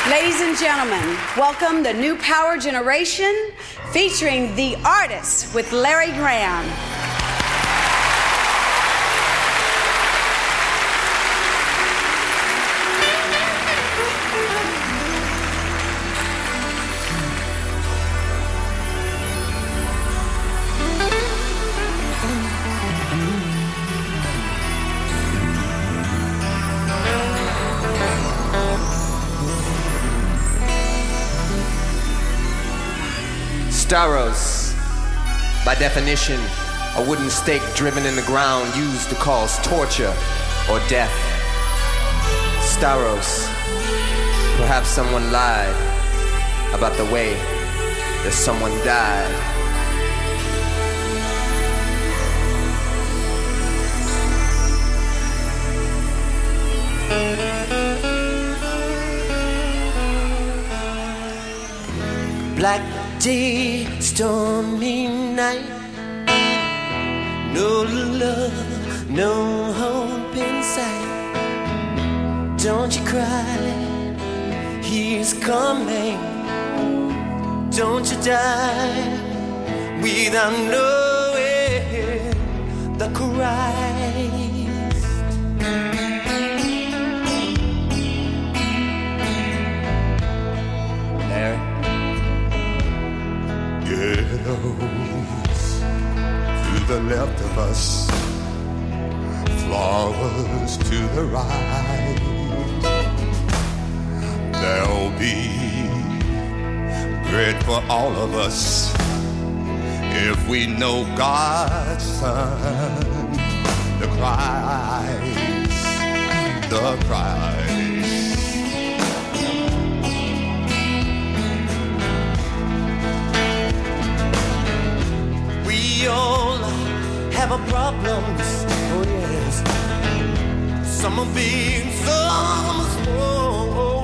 Ladies and gentlemen, welcome the new power generation featuring The Artist with Larry Graham. Staros, by definition, a wooden stake driven in the ground used to cause torture or death. Staros, perhaps someone lied about the way that someone died. Black day, stormy night. No love, no hope in sight. Don't you cry, he's coming. Don't you die without knowing the Christ. Larry? Ghettos to the left of us, flowers to the right. There'll be bread for all of us if we know God's Son, the Christ, the Christ. We all have our problems, oh yes. Some are big, some are small.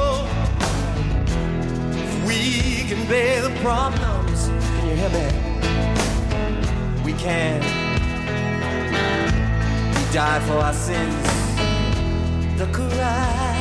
If we can bear the problems, can you hear me? We can. He died for our sins, the Christ.